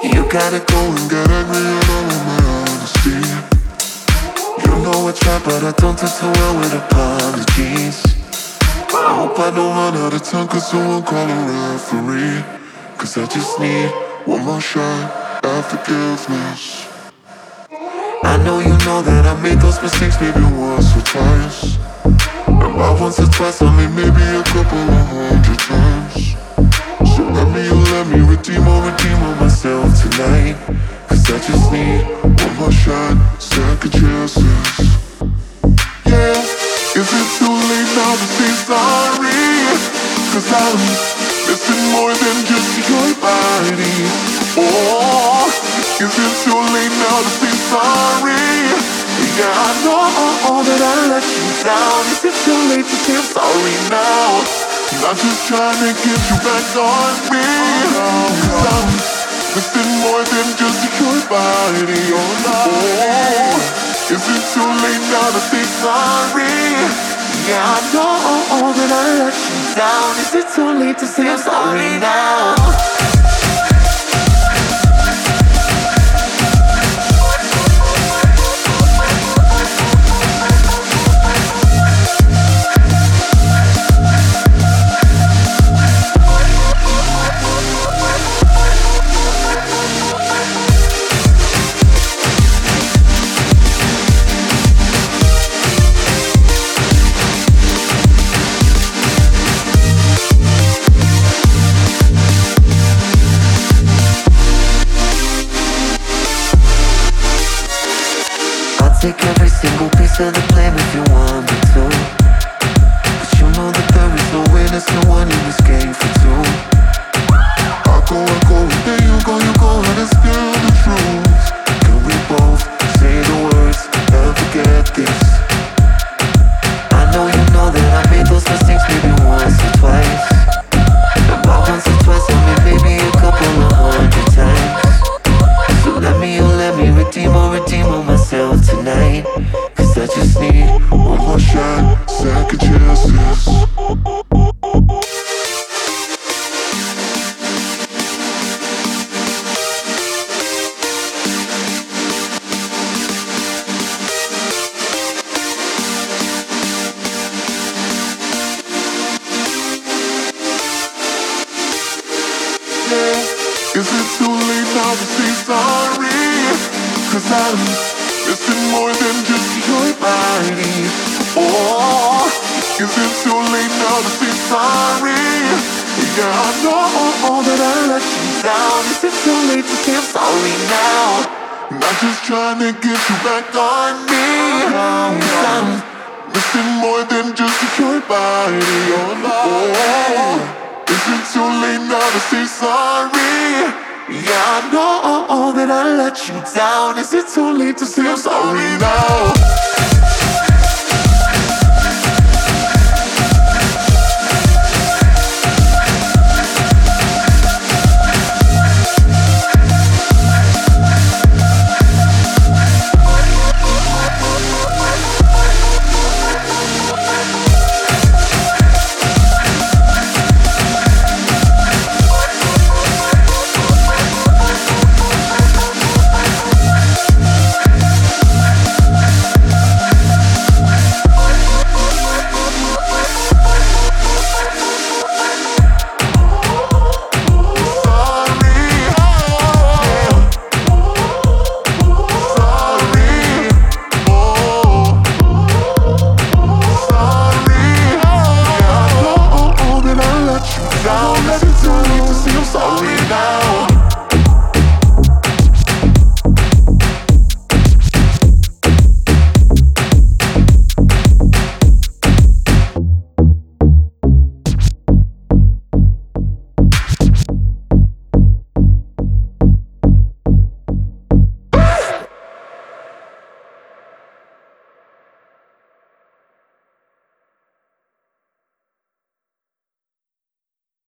You gotta go and get angry at all of my honesty. You know I try, but I don't do too well with apologies. I hope I don't run out of time, cause someone call a referee. Cause I just need one more shot at forgiveness. I know that I made those mistakes maybe once or twice. And by once or twice I mean maybe a couple of hundred times. So let me redeem on myself tonight. Cause I just need one more shot, second chances. Yeah, is it too late now to say sorry? Cause I'm missing more than just your body. Oh, is it too late now to say sorry? Yeah, I know that I let you down. Is it too late to say I'm sorry now? I'm just trying to get you back on me. Cause I'm missing more than just your body. Oh, is it too late now to say sorry? Yeah, I know that I let you down. Is it too late to say I'm sorry now? Take every single piece of the blame if you want me to. But you know that there is no innocent one in this game for two. I go, and then you go and spill the truth. Can we both say the words and forget this? I know that I made those mistakes maybe once or twice. And by once or twice I mean maybe a couple of hundred times. So let me redeem on myself tonight. Cause I just need one more shot, second chances. Yeah, is it too late now to say sorry? Cause I'm missing more than just your body. Oh, is it too late now to say sorry? Yeah, I know that I let you down. Is it too late to say I'm sorry now? I'm just trying to get you back on me. Cause I'm missing more than just your body. Oh, is it too late now to say sorry? Yeah, I know that I let you down. Is it too late to say I'm sorry now?